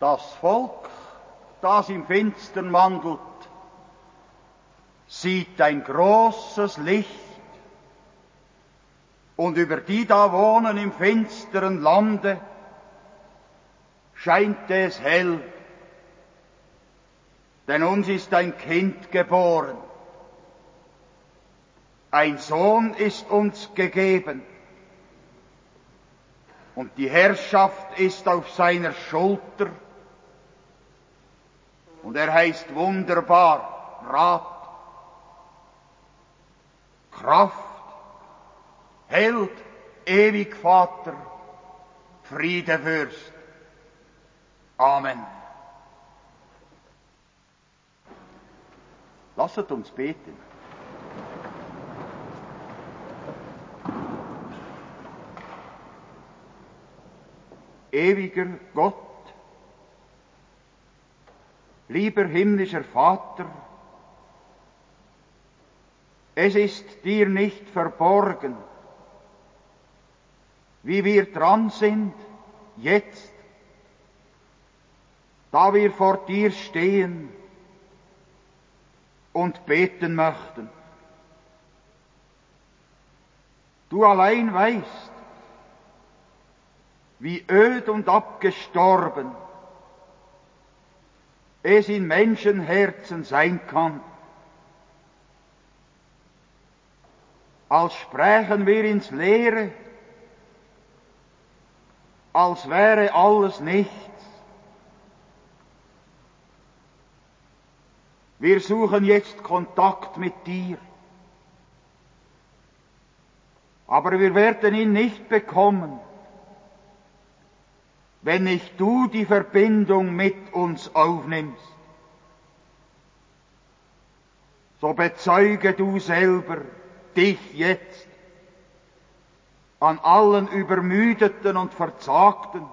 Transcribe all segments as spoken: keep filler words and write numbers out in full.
Das Volk, das im Finstern wandelt, sieht ein großes Licht, und über die da wohnen im finsteren Lande scheint es hell, denn uns ist ein Kind geboren, ein Sohn ist uns gegeben, und die Herrschaft ist auf seiner Schulter, und er heißt wunderbar Rat, Kraft, Held, ewig Vater, Friedefürst. Amen. Lasset uns beten. Ewiger Gott, lieber himmlischer Vater, es ist dir nicht verborgen, wie wir dran sind, jetzt, da wir vor dir stehen und beten möchten. Du allein weißt, wie öd und abgestorben es in Menschenherzen sein kann, als sprächen wir ins Leere, als wäre alles nichts. Wir suchen jetzt Kontakt mit dir, aber wir werden ihn nicht bekommen, wenn nicht du die Verbindung mit uns aufnimmst. So bezeuge du selber dich jetzt an allen Übermüdeten und Verzagten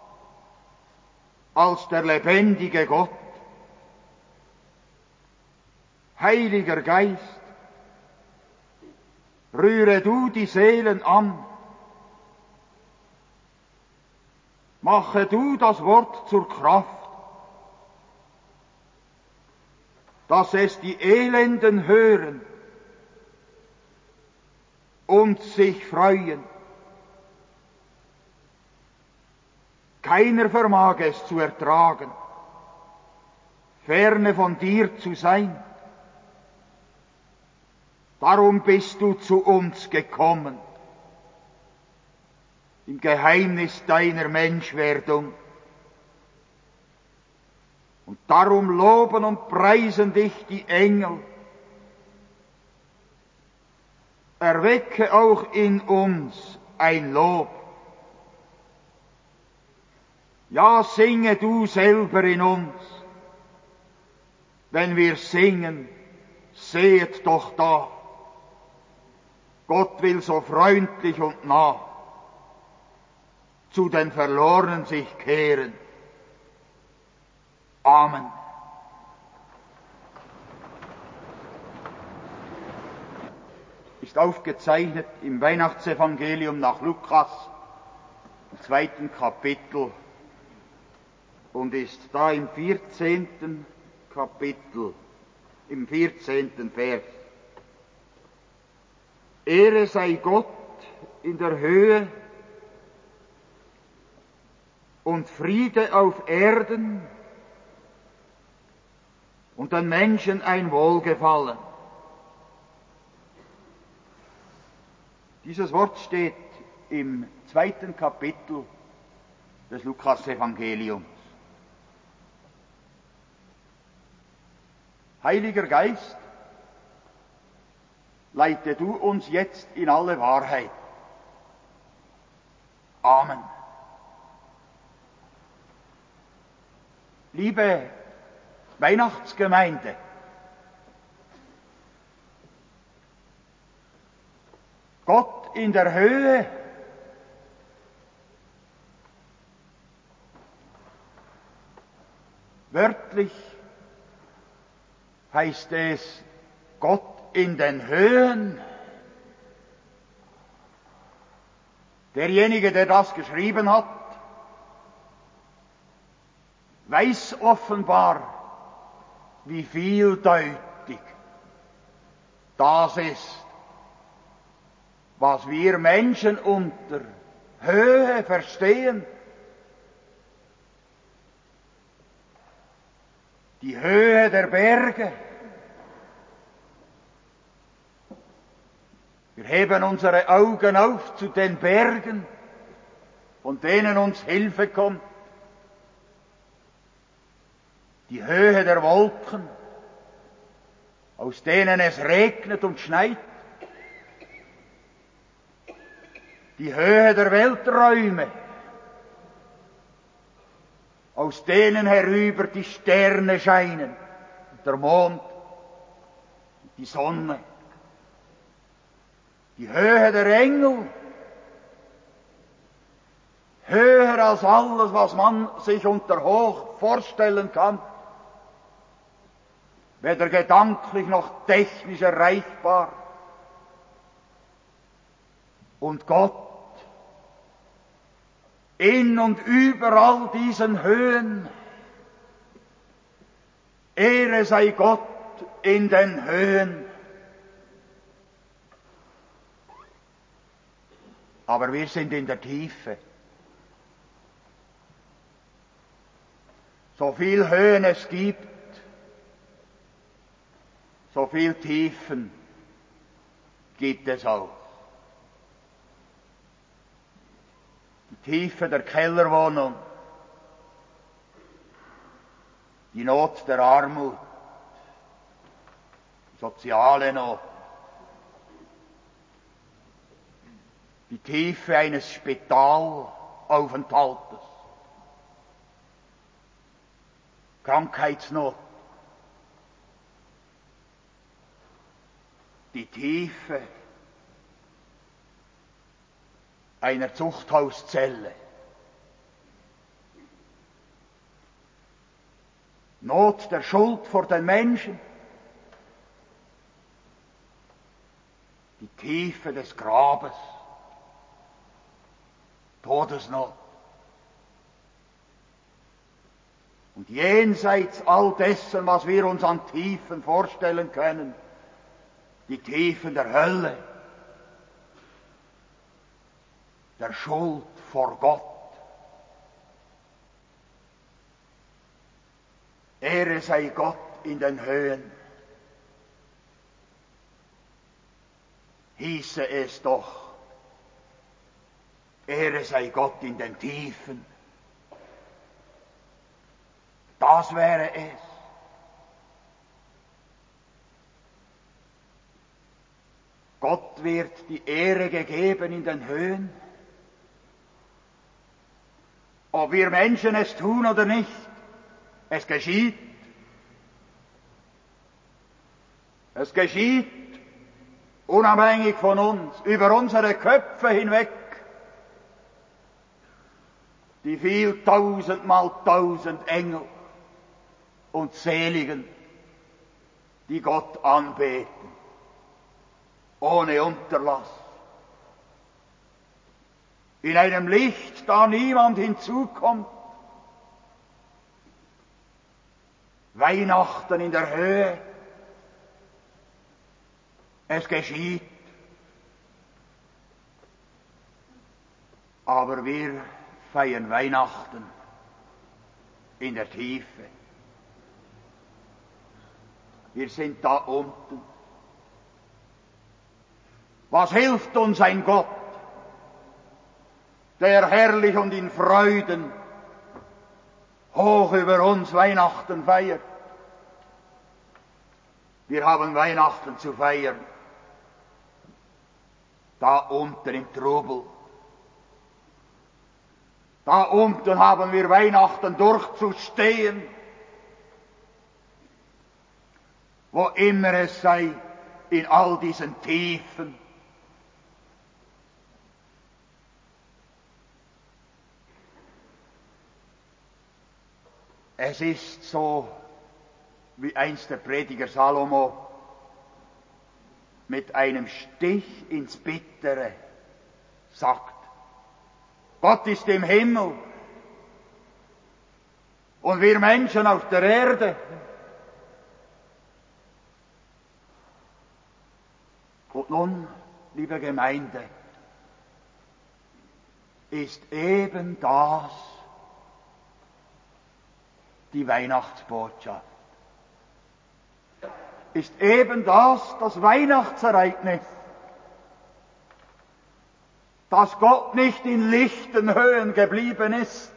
als der lebendige Gott. Heiliger Geist, rühre du die Seelen an, mache du das Wort zur Kraft, dass es die Elenden hören und sich freuen. Keiner vermag es zu ertragen, ferne von dir zu sein. Darum bist du zu uns gekommen, im Geheimnis deiner Menschwerdung. Und darum loben und preisen dich die Engel. Erwecke auch in uns ein Lob. Ja, singe du selber in uns, wenn wir singen, sehet doch da. Gott will so freundlich und nah zu den Verlorenen sich kehren. Amen. Ist aufgezeichnet im Weihnachtsevangelium nach Lukas, im zweiten Kapitel, und ist da im vierzehnten Kapitel, im vierzehnten Vers. Ehre sei Gott in der Höhe und Friede auf Erden und den Menschen ein Wohlgefallen. Dieses Wort steht im zweiten Kapitel des Lukas-Evangeliums. Heiliger Geist, leite du uns jetzt in alle Wahrheit. Amen. Liebe Weihnachtsgemeinde, Gott in der Höhe, wörtlich heißt es Gott in den Höhen. Derjenige, der das geschrieben hat, weiß offenbar, wie vieldeutig das ist, was wir Menschen unter Höhe verstehen. Die Höhe der Berge. Wir heben unsere Augen auf zu den Bergen, von denen uns Hilfe kommt. Die Höhe der Wolken, aus denen es regnet und schneit. Die Höhe der Welträume, aus denen herüber die Sterne scheinen, der Mond, die Sonne. Die Höhe der Engel, höher als alles, was man sich unter hoch vorstellen kann, weder gedanklich noch technisch erreichbar. Und Gott, in und über all diesen Höhen, Ehre sei Gott in den Höhen. Aber wir sind in der Tiefe. So viel Höhen es gibt, so viel Tiefen gibt es auch. Die Tiefe der Kellerwohnung, die Not der Armut, die soziale Not, die Tiefe eines Spitalaufenthaltes, Krankheitsnot, die Tiefe einer Zuchthauszelle, Not der Schuld vor den Menschen, die Tiefe des Grabes, Todesnot. Und jenseits all dessen, was wir uns an Tiefen vorstellen können, die Tiefen der Hölle, der Schuld vor Gott. Ehre sei Gott in den Höhen. Hieße es doch, Ehre sei Gott in den Tiefen. Das wäre es. Gott wird die Ehre gegeben in den Höhen. Ob wir Menschen es tun oder nicht, es geschieht. Es geschieht unabhängig von uns, über unsere Köpfe hinweg. Die viel tausendmal tausend Engel und Seligen, die Gott anbeten, ohne Unterlass. In einem Licht, da niemand hinzukommt. Weihnachten in der Höhe. Es geschieht. Aber wir feiern Weihnachten in der Tiefe. Wir sind da unten. Was hilft uns ein Gott, der herrlich und in Freuden hoch über uns Weihnachten feiert? Wir haben Weihnachten zu feiern, da unten im Trubel. Da unten haben wir Weihnachten durchzustehen, wo immer es sei, in all diesen Tiefen. Es ist so, wie einst der Prediger Salomo mit einem Stich ins Bittere sagt. Gott ist im Himmel. Und wir Menschen auf der Erde, und nun, liebe Gemeinde, ist eben das die Weihnachtsbotschaft. Ist eben das das Weihnachtsereignis, dass Gott nicht in lichten Höhen geblieben ist,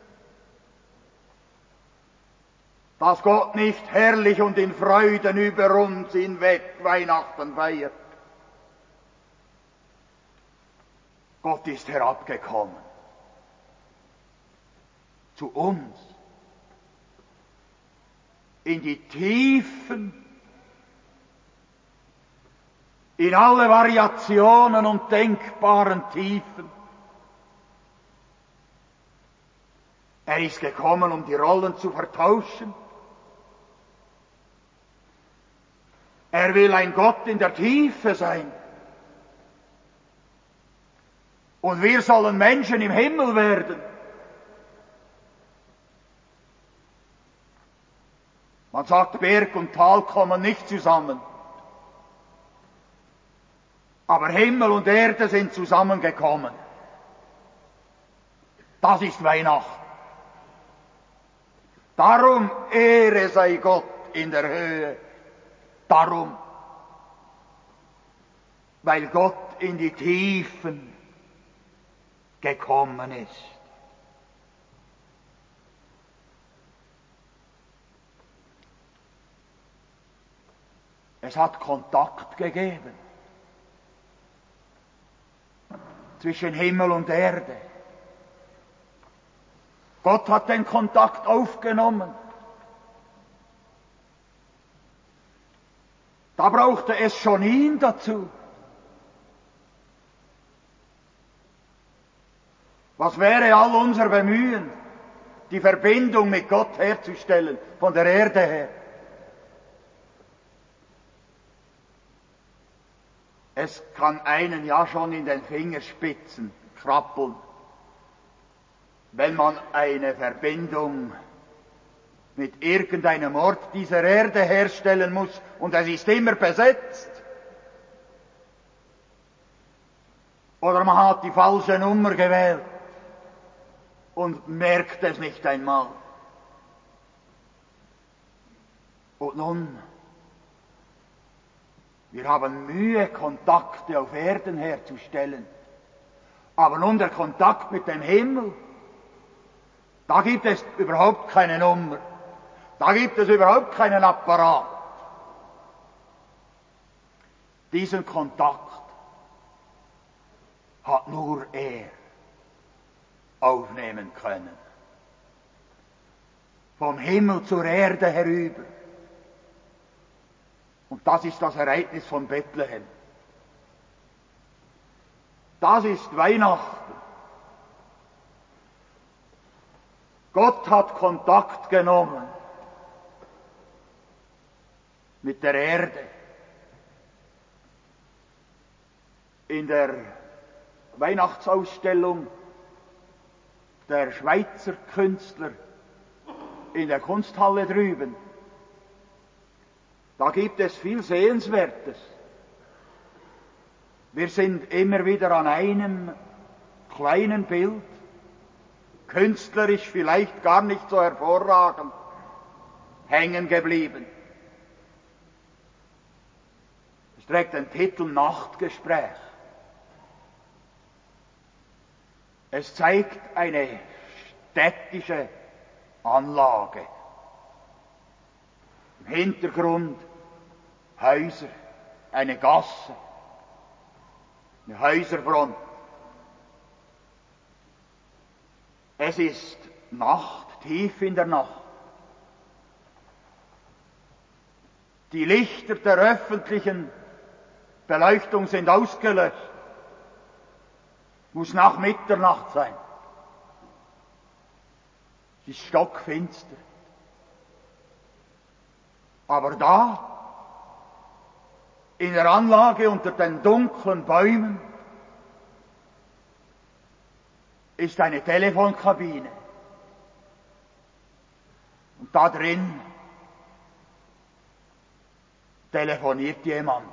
dass Gott nicht herrlich und in Freuden über uns hinweg Weihnachten feiert. Gott ist herabgekommen zu uns in die Tiefen, in alle Variationen und denkbaren Tiefen. Er ist gekommen, um die Rollen zu vertauschen. Er will ein Gott in der Tiefe sein. Und wir sollen Menschen im Himmel werden. Man sagt, Berg und Tal kommen nicht zusammen. Aber Himmel und Erde sind zusammengekommen. Das ist Weihnachten. Darum Ehre sei Gott in der Höhe. Darum, weil Gott in die Tiefen gekommen ist. Es hat Kontakt gegeben zwischen Himmel und Erde. Gott hat den Kontakt aufgenommen. Da brauchte es schon ihn dazu. Was wäre all unser Bemühen, die Verbindung mit Gott herzustellen, von der Erde her? Es kann einen ja schon in den Fingerspitzen krabbeln, wenn man eine Verbindung mit irgendeinem Ort dieser Erde herstellen muss und es ist immer besetzt. Oder man hat die falsche Nummer gewählt und merkt es nicht einmal. Und nun, wir haben Mühe, Kontakte auf Erden herzustellen. Aber nun der Kontakt mit dem Himmel, da gibt es überhaupt keine Nummer. Da gibt es überhaupt keinen Apparat. Diesen Kontakt hat nur er aufnehmen können. Vom Himmel zur Erde herüber. Und das ist das Ereignis von Bethlehem. Das ist Weihnachten. Gott hat Kontakt genommen mit der Erde. In der Weihnachtsausstellung der Schweizer Künstler in der Kunsthalle drüben, da gibt es viel Sehenswertes. Wir sind immer wieder an einem kleinen Bild, künstlerisch vielleicht gar nicht so hervorragend, hängen geblieben. Es trägt den Titel Nachtgespräch. Es zeigt eine städtische Anlage. Im Hintergrund Häuser, eine Gasse, eine Häuserfront. Es ist Nacht, tief in der Nacht. Die Lichter der öffentlichen Beleuchtung sind ausgelöscht. Muss nach Mitternacht sein. Es ist stockfinster. Aber da, in der Anlage unter den dunklen Bäumen, ist eine Telefonkabine. Und da drin telefoniert jemand.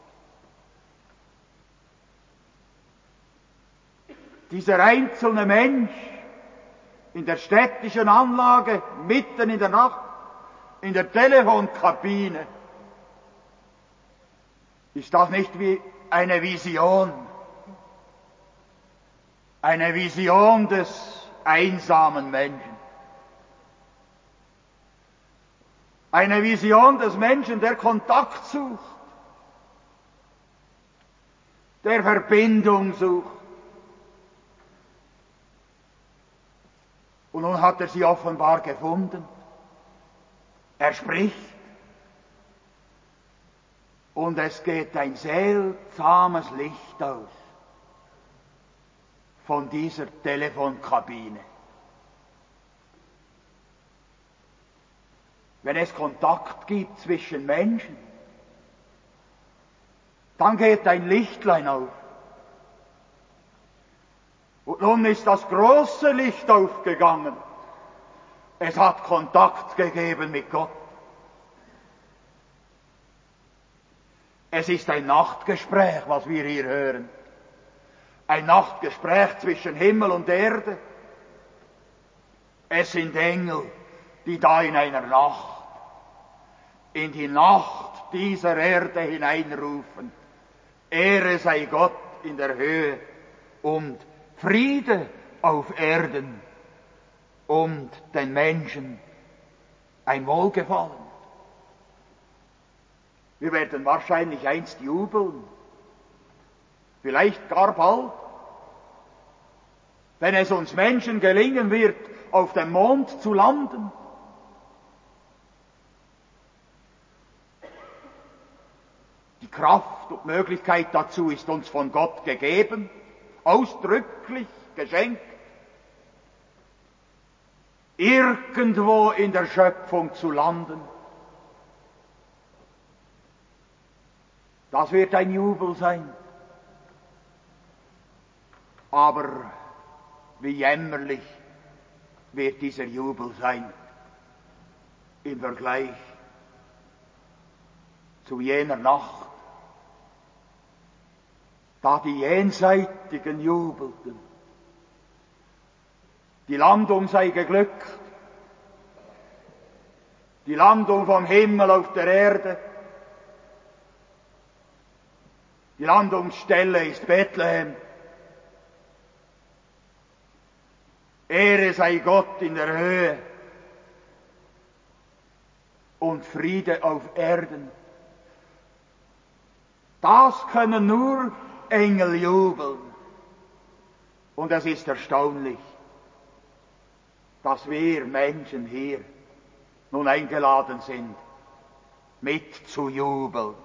Dieser einzelne Mensch in der städtischen Anlage, mitten in der Nacht, in der Telefonkabine. Ist das nicht wie eine Vision? Eine Vision des einsamen Menschen. Eine Vision des Menschen, der Kontakt sucht, der Verbindung sucht. Und nun hat er sie offenbar gefunden. Er spricht. Und es geht ein seltsames Licht aus von dieser Telefonkabine. Wenn es Kontakt gibt zwischen Menschen, dann geht ein Lichtlein auf. Und nun ist das große Licht aufgegangen. Es hat Kontakt gegeben mit Gott. Es ist ein Nachtgespräch, was wir hier hören. Ein Nachtgespräch zwischen Himmel und Erde. Es sind Engel, die da in einer Nacht, in die Nacht dieser Erde hineinrufen. Ehre sei Gott in der Höhe und Friede auf Erden und den Menschen ein Wohlgefallen. Wir werden wahrscheinlich einst jubeln, vielleicht gar bald, wenn es uns Menschen gelingen wird, auf dem Mond zu landen. Die Kraft und Möglichkeit dazu ist uns von Gott gegeben, ausdrücklich geschenkt. Irgendwo in der Schöpfung zu landen. Das wird ein Jubel sein. Aber wie jämmerlich wird dieser Jubel sein im Vergleich zu jener Nacht, da die Jenseitigen jubelten. Die Landung sei geglückt, die Landung vom Himmel auf der Erde. Die Landungsstelle ist Bethlehem. Ehre sei Gott in der Höhe und Friede auf Erden. Das können nur Engel jubeln. Und es ist erstaunlich, dass wir Menschen hier nun eingeladen sind, mit zu jubeln.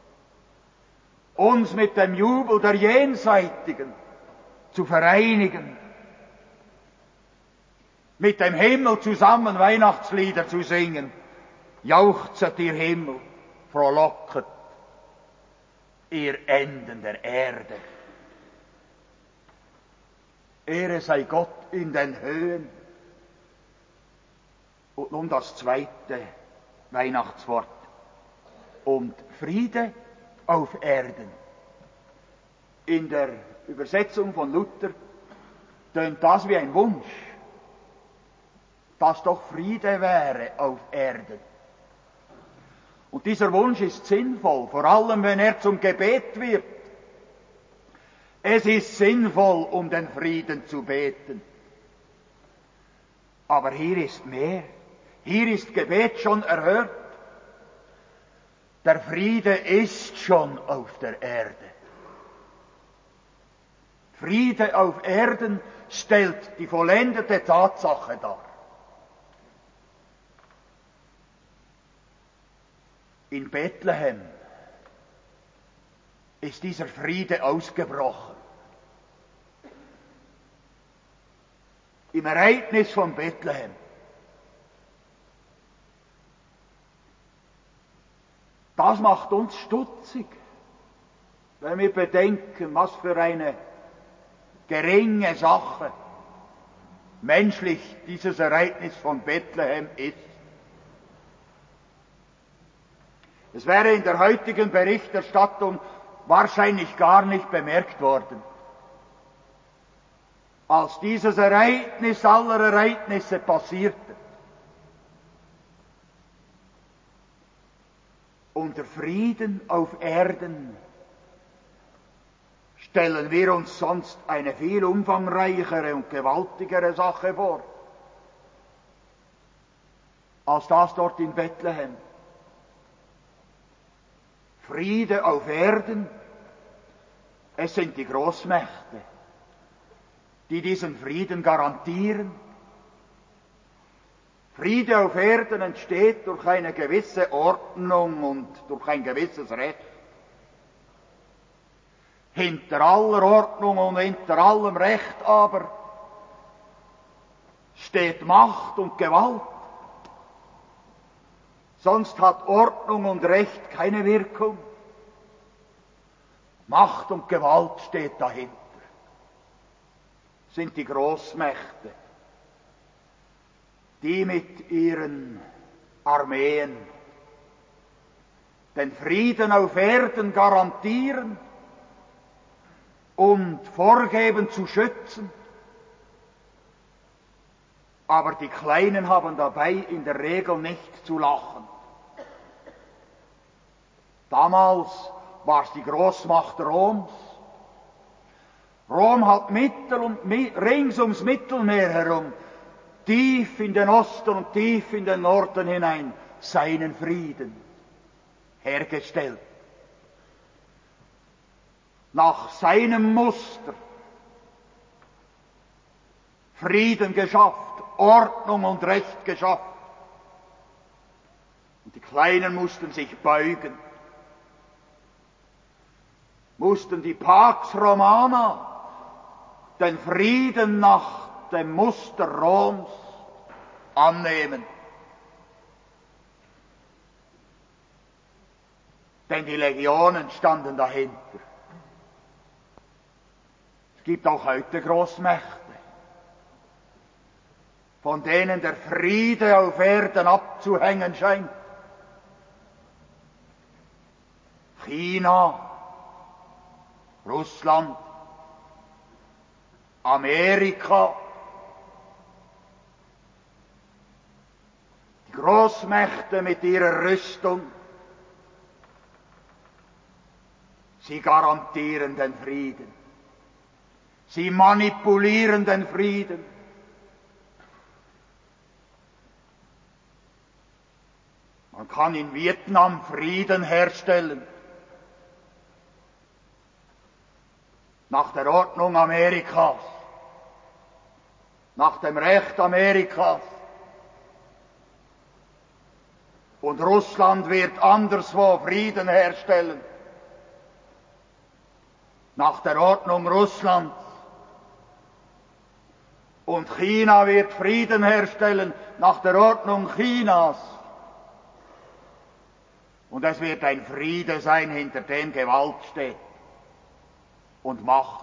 Uns mit dem Jubel der Jenseitigen zu vereinigen, mit dem Himmel zusammen Weihnachtslieder zu singen. Jauchzet ihr Himmel, frohlocket ihr Enden der Erde. Ehre sei Gott in den Höhen. Und nun das zweite Weihnachtswort. Und Friede auf Erden. In der Übersetzung von Luther tönt das wie ein Wunsch, dass doch Friede wäre auf Erden. Und dieser Wunsch ist sinnvoll, vor allem wenn er zum Gebet wird. Es ist sinnvoll, um den Frieden zu beten. Aber hier ist mehr. Hier ist Gebet schon erhört. Der Friede ist schon auf der Erde. Friede auf Erden stellt die vollendete Tatsache dar. In Bethlehem ist dieser Friede ausgebrochen. Im Ereignis von Bethlehem. Das macht uns stutzig, wenn wir bedenken, was für eine geringe Sache menschlich dieses Ereignis von Bethlehem ist. Es wäre in der heutigen Berichterstattung wahrscheinlich gar nicht bemerkt worden. Als dieses Ereignis aller Ereignisse passierte und der Frieden auf Erden, stellen wir uns sonst eine viel umfangreichere und gewaltigere Sache vor, als das dort in Bethlehem. Friede auf Erden, es sind die Großmächte, die diesen Frieden garantieren. Friede auf Erden entsteht durch eine gewisse Ordnung und durch ein gewisses Recht. Hinter aller Ordnung und hinter allem Recht aber steht Macht und Gewalt. Sonst hat Ordnung und Recht keine Wirkung. Macht und Gewalt steht dahinter. Sind die Großmächte, die mit ihren Armeen den Frieden auf Erden garantieren und vorgeben zu schützen. Aber die Kleinen haben dabei in der Regel nicht zu lachen. Damals war es die Großmacht Roms. Rom hat mittel und rings ums Mittelmeer herum, tief in den Osten und tief in den Norden hinein, seinen Frieden hergestellt. Nach seinem Muster Frieden geschafft, Ordnung und Recht geschafft. Und die Kleinen mussten sich beugen, mussten die Pax Romana, den Frieden nach dem Muster Roms, annehmen. Denn die Legionen standen dahinter. Es gibt auch heute Großmächte, von denen der Friede auf Erden abzuhängen scheint. China, Russland, Amerika, die Großmächte mit ihrer Rüstung, sie garantieren den Frieden. Sie manipulieren den Frieden. Man kann in Vietnam Frieden herstellen. Nach der Ordnung Amerikas, nach dem Recht Amerikas. Und Russland wird anderswo Frieden herstellen, nach der Ordnung Russlands. Und China wird Frieden herstellen nach der Ordnung Chinas. Und es wird ein Friede sein, hinter dem Gewalt steht und Macht.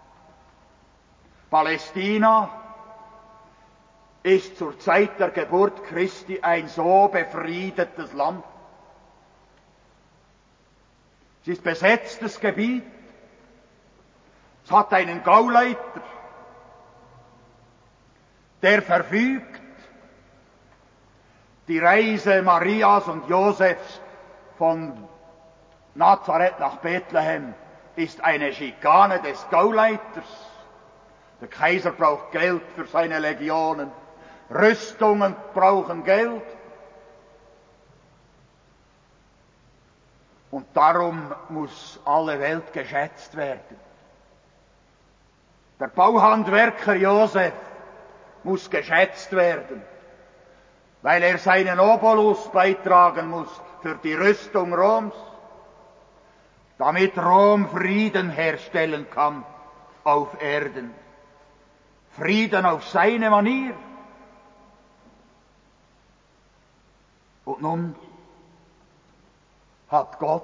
Palästina ist zur Zeit der Geburt Christi ein so befriedetes Land. Es ist besetztes Gebiet. Es hat einen Gauleiter, der verfügt, die Reise Marias und Josefs von Nazareth nach Bethlehem ist eine Schikane des Gauleiters. Der Kaiser braucht Geld für seine Legionen. Rüstungen brauchen Geld. Und darum muss alle Welt geschätzt werden. Der Bauhandwerker Josef muss geschätzt werden, weil er seinen Obolus beitragen muss für die Rüstung Roms, damit Rom Frieden herstellen kann auf Erden. Frieden auf seine Manier. Und nun hat Gott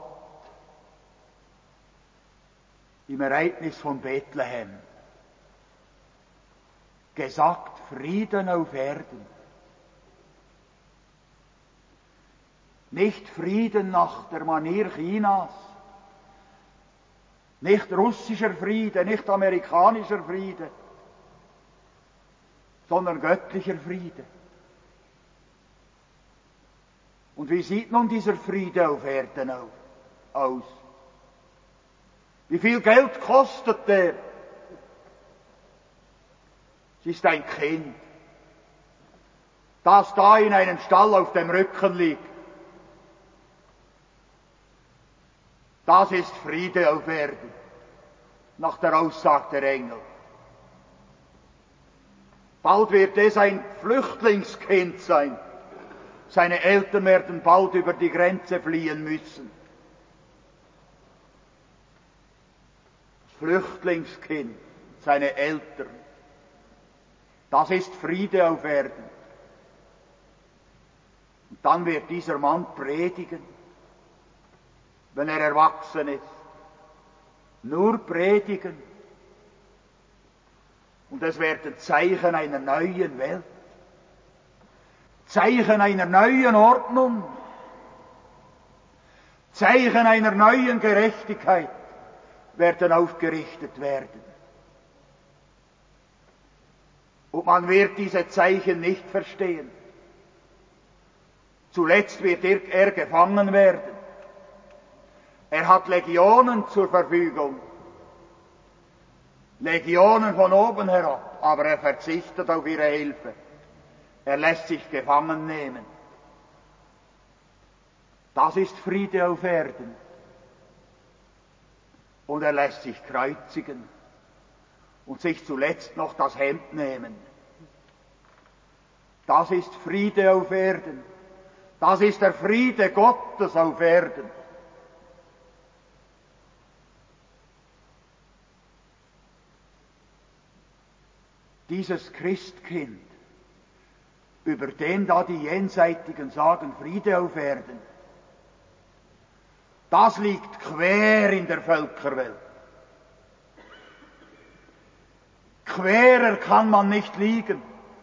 im Ereignis von Bethlehem gesagt, Frieden auf Erden. Nicht Frieden nach der Manier Chinas, nicht russischer Friede, nicht amerikanischer Friede, sondern göttlicher Friede. Und wie sieht nun dieser Friede auf Erden aus? Wie viel Geld kostet der? Es ist ein Kind, das da in einem Stall auf dem Rücken liegt. Das ist Friede auf Erden, nach der Aussage der Engel. Bald wird es ein Flüchtlingskind sein. Seine Eltern werden bald über die Grenze fliehen müssen. Das Flüchtlingskind, seine Eltern. Das ist Friede auf Erden. Und dann wird dieser Mann predigen, wenn er erwachsen ist. Nur predigen. Und es werden Zeichen einer neuen Welt. Zeichen einer neuen Ordnung. Zeichen einer neuen Gerechtigkeit werden aufgerichtet werden. Und man wird diese Zeichen nicht verstehen. Zuletzt wird er, er gefangen werden. Er hat Legionen zur Verfügung. Legionen von oben herab, aber er verzichtet auf ihre Hilfe. Er lässt sich gefangen nehmen. Das ist Friede auf Erden. Und er lässt sich kreuzigen und sich zuletzt noch das Hemd nehmen. Das ist Friede auf Erden. Das ist der Friede Gottes auf Erden. Dieses Christkind, über den da die Jenseitigen sagen, Friede auf Erden, das liegt quer in der Völkerwelt. Querer kann man nicht liegen.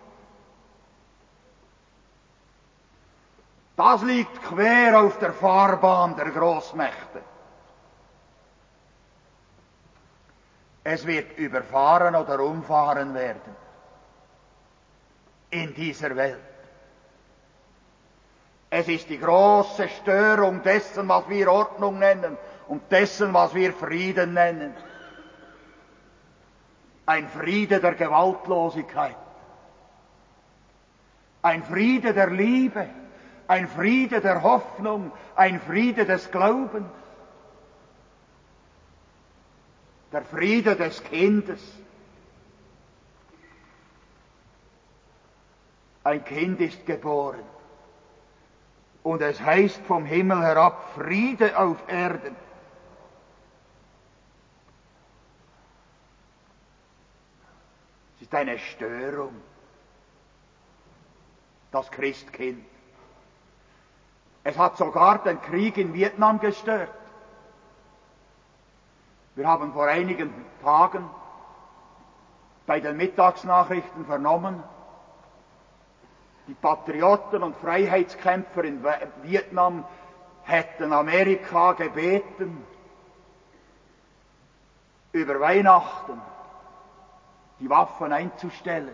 Das liegt quer auf der Fahrbahn der Großmächte. Es wird überfahren oder umfahren werden in dieser Welt. Es ist die große Störung dessen, was wir Ordnung nennen und dessen, was wir Frieden nennen. Ein Friede der Gewaltlosigkeit. Ein Friede der Liebe. Ein Friede der Hoffnung. Ein Friede des Glaubens. Der Friede des Kindes. Ein Kind ist geboren. Und es heißt vom Himmel herab, Friede auf Erden. Es ist eine Störung, das Christkind. Es hat sogar den Krieg in Vietnam gestört. Wir haben vor einigen Tagen bei den Mittagsnachrichten vernommen, die Patrioten und Freiheitskämpfer in Vietnam hätten Amerika gebeten, über Weihnachten die Waffen einzustellen.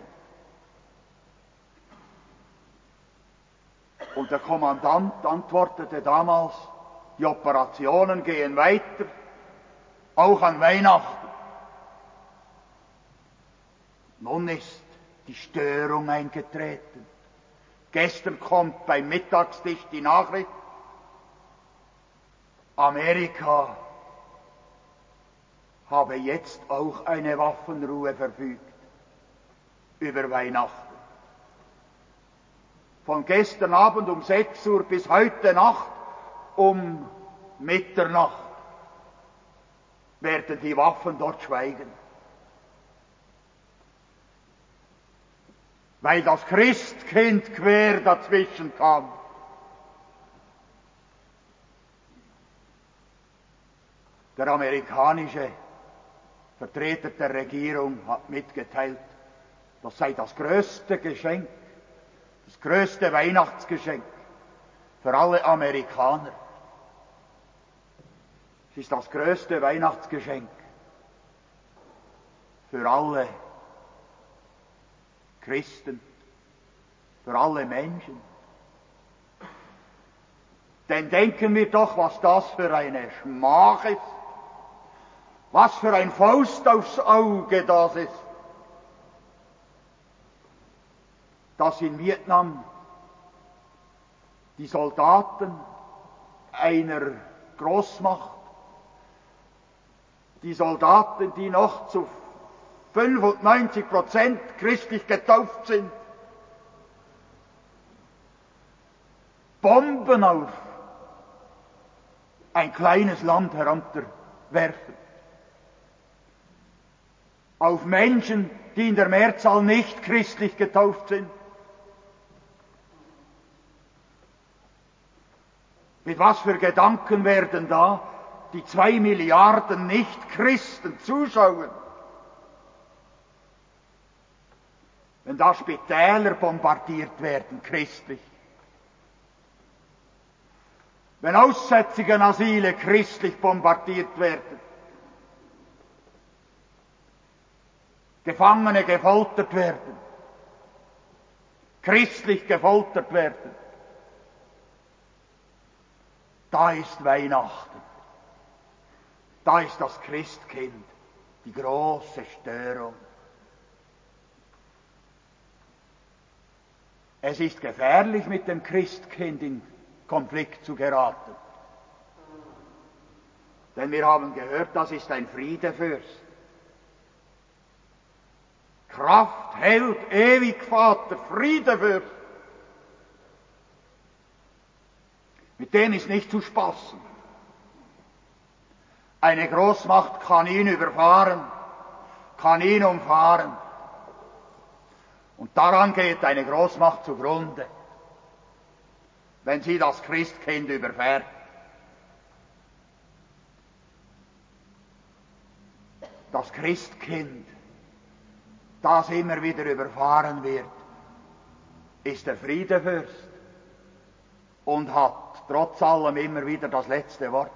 Und der Kommandant antwortete damals, die Operationen gehen weiter, auch an Weihnachten. Nun ist die Störung eingetreten. Gestern kommt beim Mittagstisch die Nachricht, Amerika habe jetzt auch eine Waffenruhe verfügt über Weihnachten. Von gestern Abend um sechs Uhr bis heute Nacht um Mitternacht werden die Waffen dort schweigen. Weil das Christkind quer dazwischen kam. Der amerikanische Vertreter der Regierung hat mitgeteilt, das sei das größte Geschenk, das größte Weihnachtsgeschenk, für alle Amerikaner. Es ist das größte Weihnachtsgeschenk für alle Christen, für alle Menschen. Denn denken wir doch, was das für eine Schmach ist, was für ein Faust aufs Auge das ist, dass in Vietnam die Soldaten einer Großmacht, die Soldaten, die noch zu fünfundneunzig Prozent christlich getauft sind, Bomben auf ein kleines Land herunterwerfen. Auf Menschen, die in der Mehrzahl nicht christlich getauft sind. Mit was für Gedanken werden da die zwei Milliarden Nicht-Christen zuschauen? Wenn da Spitäler bombardiert werden, christlich. Wenn Aussätzigenasyle christlich bombardiert werden. Gefangene gefoltert werden. Christlich gefoltert werden. Da ist Weihnachten. Da ist das Christkind. Die große Störung. Es ist gefährlich, mit dem Christkind in Konflikt zu geraten. Denn wir haben gehört, das ist ein Friedefürst. Kraft, Held, Ewigvater, Friedefürst. Mit dem ist nicht zu spaßen. Eine Großmacht kann ihn überfahren, kann ihn umfahren. Und daran geht eine Großmacht zugrunde, wenn sie das Christkind überfährt. Das Christkind, das immer wieder überfahren wird, ist der Friedefürst und hat trotz allem immer wieder das letzte Wort.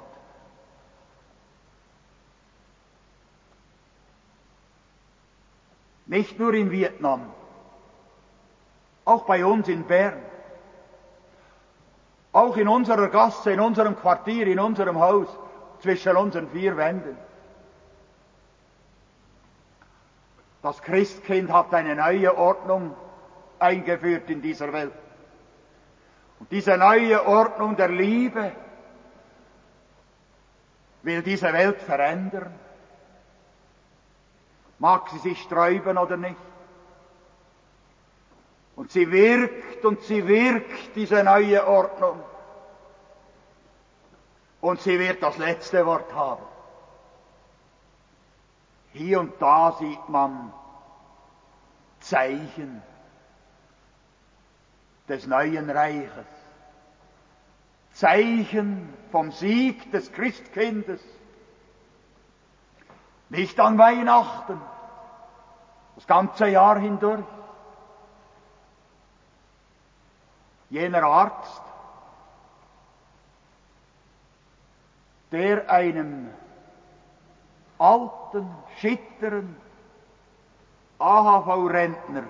Nicht nur in Vietnam, auch bei uns in Bern, auch in unserer Gasse, in unserem Quartier, in unserem Haus, zwischen unseren vier Wänden. Das Christkind hat eine neue Ordnung eingeführt in dieser Welt. Und diese neue Ordnung der Liebe will diese Welt verändern. Mag sie sich sträuben oder nicht. Und sie wirkt und sie wirkt, diese neue Ordnung. Und sie wird das letzte Wort haben. Hier und da sieht man Zeichen des neuen Reiches. Zeichen vom Sieg des Christkindes. Nicht an Weihnachten, das ganze Jahr hindurch. Jener Arzt, der einem alten, schitteren A H V-Rentner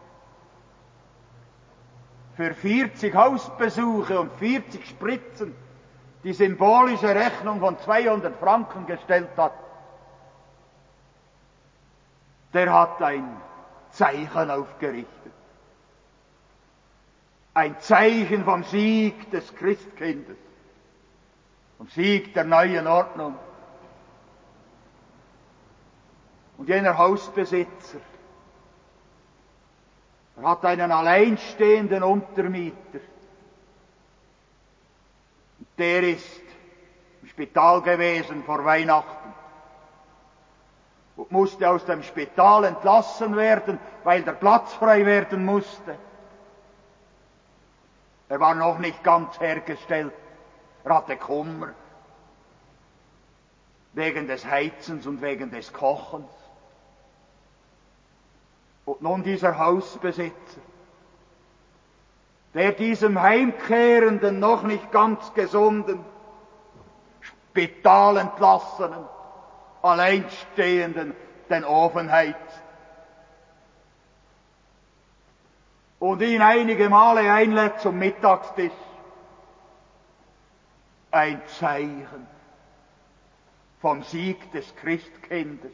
für vierzig Hausbesuche und vierzig Spritzen die symbolische Rechnung von zweihundert Franken gestellt hat, der hat ein Zeichen aufgerichtet. Ein Zeichen vom Sieg des Christkindes, vom Sieg der neuen Ordnung. Und jener Hausbesitzer, er hat einen alleinstehenden Untermieter. Der ist im Spital gewesen vor Weihnachten und musste aus dem Spital entlassen werden, weil der Platz frei werden musste. Er war noch nicht ganz hergestellt. Er hatte Kummer. Wegen des Heizens und wegen des Kochens. Und nun dieser Hausbesitzer, der diesem Heimkehrenden, noch nicht ganz gesunden, spitalentlassenen, Alleinstehenden den Ofen heizt und ihn einige Male einlädt zum Mittagstisch. Ein Zeichen vom Sieg des Christkindes.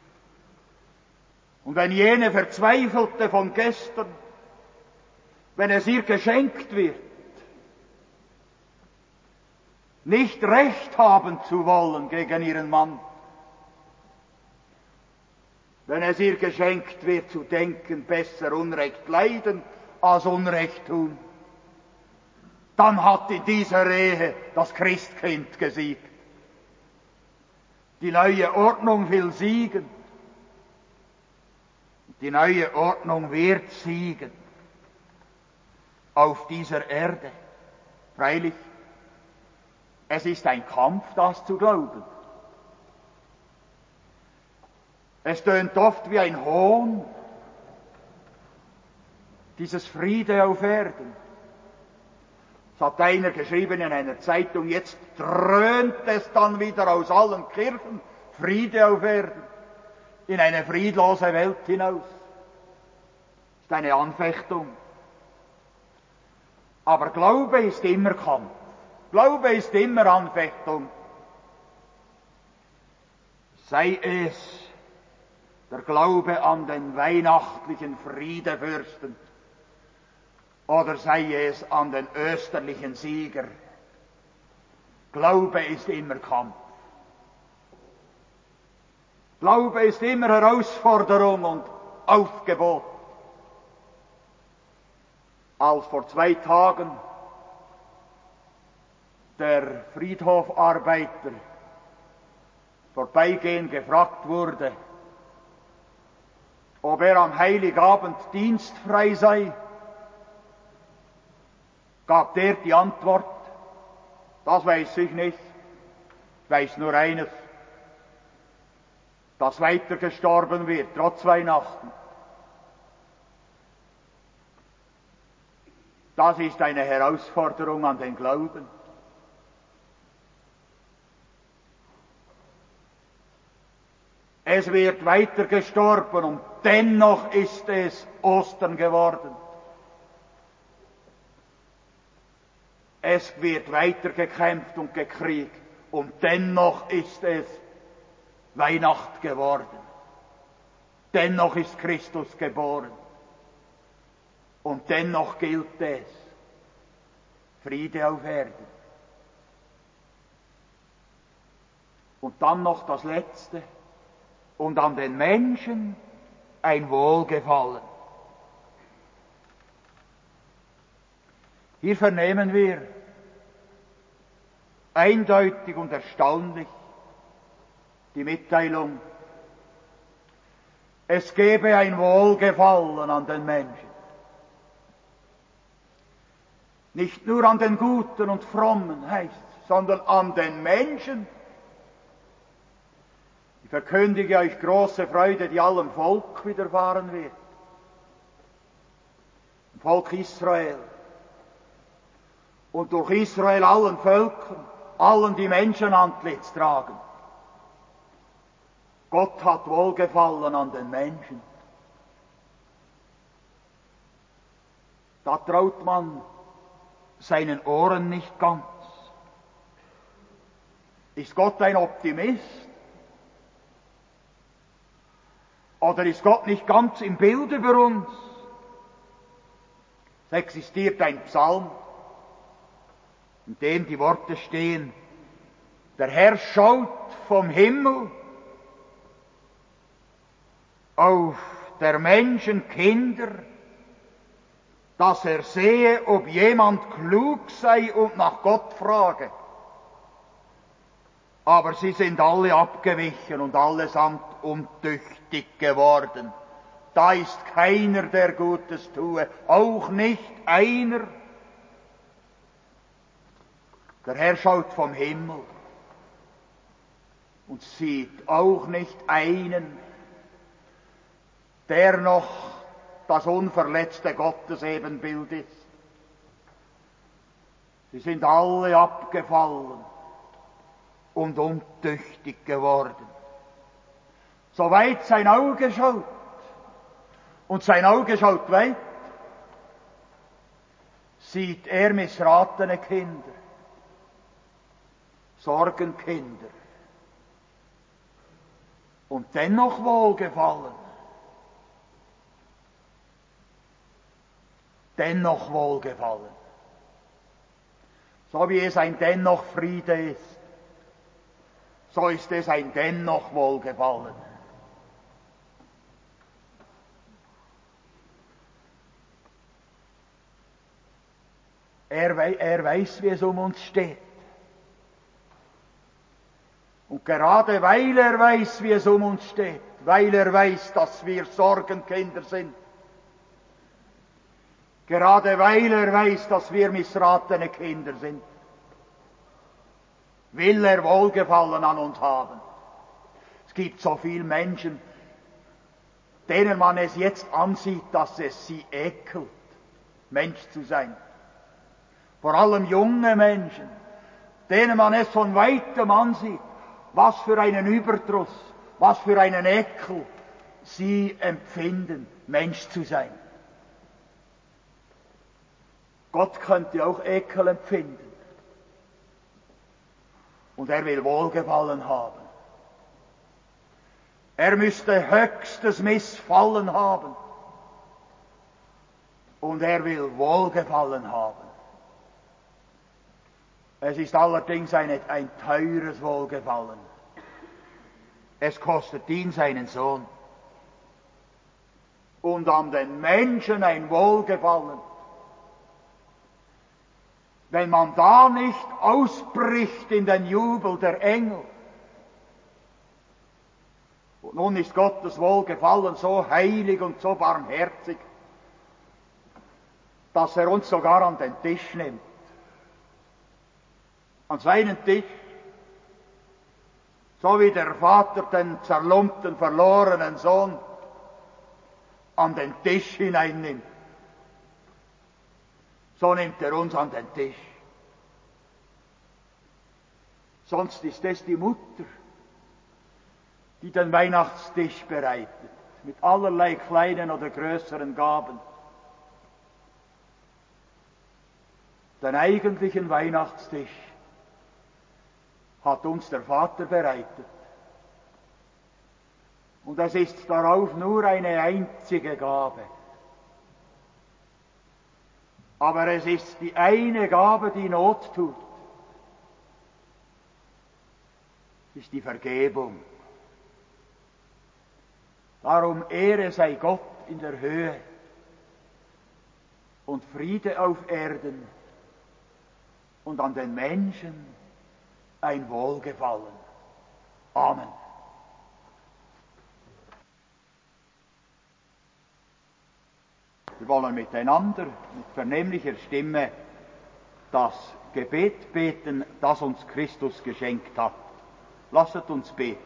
Und wenn jene Verzweifelte von gestern, wenn es ihr geschenkt wird, nicht Recht haben zu wollen gegen ihren Mann, wenn es ihr geschenkt wird zu denken, besser Unrecht leiden als Unrecht tun, dann hat in dieser Ehe das Christkind gesiegt. Die neue Ordnung will siegen. Die neue Ordnung wird siegen. Auf dieser Erde. Freilich, es ist ein Kampf, das zu glauben. Es tönt oft wie ein Hohn, dieses Friede auf Erden. Es hat einer geschrieben in einer Zeitung, jetzt dröhnt es dann wieder aus allen Kirchen, Friede auf Erden, in eine friedlose Welt hinaus. Das ist eine Anfechtung. Aber Glaube ist immer Kampf. Glaube ist immer Anfechtung. Sei es der Glaube an den weihnachtlichen Friedefürsten oder sei es an den österlichen Sieger. Glaube ist immer Kampf. Glaube ist immer Herausforderung und Aufgebot. Als vor zwei Tagen der Friedhofarbeiter vorbeigehend gefragt wurde, ob er am Heiligabend dienstfrei sei, gab der die Antwort, das weiß ich nicht, ich weiß nur eines, dass weiter gestorben wird, trotz Weihnachten. Das ist eine Herausforderung an den Glauben. Es wird weiter gestorben und dennoch ist es Ostern geworden. Es wird weiter gekämpft und gekriegt und dennoch ist es Weihnacht geworden. Dennoch ist Christus geboren. Und dennoch gilt es, Friede auf Erden. Und dann noch das Letzte, und an den Menschen ein Wohlgefallen. Hier vernehmen wir eindeutig und erstaunlich die Mitteilung, es gebe ein Wohlgefallen an den Menschen. Nicht nur an den Guten und Frommen heißt es, sondern an den Menschen. Ich verkündige euch große Freude, die allem Volk widerfahren wird. Dem Volk Israel. Und durch Israel allen Völkern, allen, die Menschenantlitz tragen. Gott hat Wohlgefallen an den Menschen. Da traut man seinen Ohren nicht ganz. Ist Gott ein Optimist? Oder ist Gott nicht ganz im Bild über uns? Es existiert ein Psalm, in dem die Worte stehen, der Herr schaut vom Himmel auf der Menschen Kinder, dass er sehe, ob jemand klug sei und nach Gott frage. Aber sie sind alle abgewichen und allesamt untüchtig geworden. Da ist keiner, der Gutes tue, auch nicht einer. Der Herr schaut vom Himmel und sieht auch nicht einen, der noch das unverletzte Gottesebenbild ist. Sie sind alle abgefallen und untüchtig geworden. Soweit sein Auge schaut, und sein Auge schaut weit, sieht er missratene Kinder, Sorgenkinder, und dennoch wohlgefallen. Dennoch wohlgefallen. So wie es ein dennoch Friede ist, so ist es ein dennoch Wohlgefallen. Er, er weiß, wie es um uns steht. Und gerade weil er weiß, wie es um uns steht, weil er weiß, dass wir Sorgenkinder sind, gerade weil er weiß, dass wir missratene Kinder sind, will er Wohlgefallen an uns haben. Es gibt so viele Menschen, denen man es jetzt ansieht, dass es sie ekelt, Mensch zu sein. Vor allem junge Menschen, denen man es von weitem ansieht, was für einen Überdruss, was für einen Ekel sie empfinden, Mensch zu sein. Gott könnte auch Ekel empfinden. Und er will Wohlgefallen haben. Er müsste höchstes Missfallen haben. Und er will Wohlgefallen haben. Es ist allerdings eine, ein teures Wohlgefallen. Es kostet ihn seinen Sohn. Und an den Menschen ein Wohlgefallen. Wenn man da nicht ausbricht in den Jubel der Engel. Und nun ist Gottes Wohlgefallen so heilig und so barmherzig, dass er uns sogar an den Tisch nimmt. An seinen Tisch. So wie der Vater den zerlumpten, verlorenen Sohn an den Tisch hineinnimmt. So nimmt er uns an den Tisch. Sonst ist es die Mutter, die den Weihnachtstisch bereitet, mit allerlei kleinen oder größeren Gaben. Den eigentlichen Weihnachtstisch hat uns der Vater bereitet. Und es ist darauf nur eine einzige Gabe. Aber es ist die eine Gabe, die Not tut. Es ist die Vergebung. Darum Ehre sei Gott in der Höhe und Friede auf Erden und an den Menschen ein Wohlgefallen. Amen. Wir wollen miteinander mit vernehmlicher Stimme das Gebet beten, das uns Christus geschenkt hat. Lasset uns beten.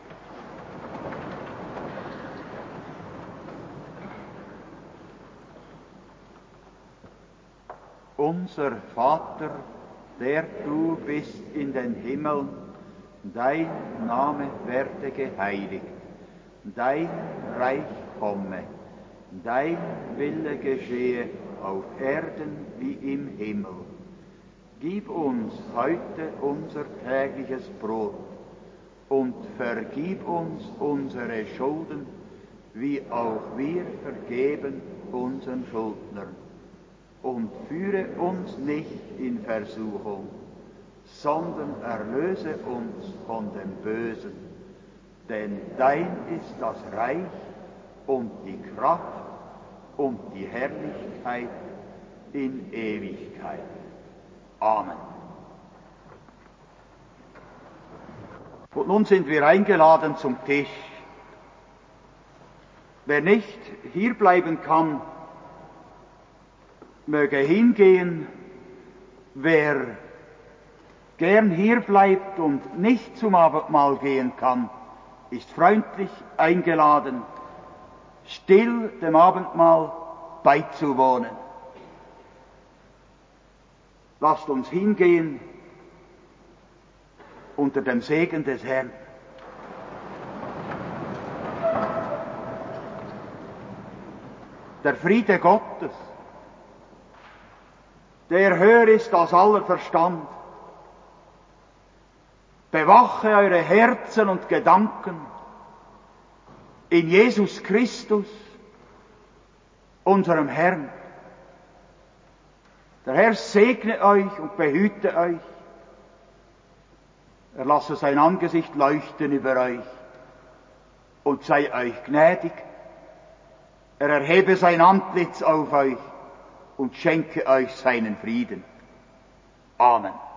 Unser Vater, der du bist in den Himmeln, dein Name werde geheiligt, dein Reich komme, dein Wille geschehe auf Erden wie im Himmel. Gib uns heute unser tägliches Brot und vergib uns unsere Schulden, wie auch wir vergeben unseren Schuldnern. Und führe uns nicht in Versuchung, sondern erlöse uns von dem Bösen. Denn dein ist das Reich und die Kraft und die Herrlichkeit in Ewigkeit. Amen. Und nun sind wir eingeladen zum Tisch. Wer nicht hierbleiben kann, möge hingehen. Wer gern hier bleibt und nicht zum Abendmahl gehen kann, ist freundlich eingeladen, still dem Abendmahl beizuwohnen. Lasst uns hingehen unter dem Segen des Herrn. Der Friede Gottes, der höher ist als aller Verstand, bewache eure Herzen und Gedanken in Jesus Christus, unserem Herrn. Der Herr segne euch und behüte euch. Er lasse sein Angesicht leuchten über euch und sei euch gnädig. Er erhebe sein Antlitz auf euch und schenke euch seinen Frieden. Amen.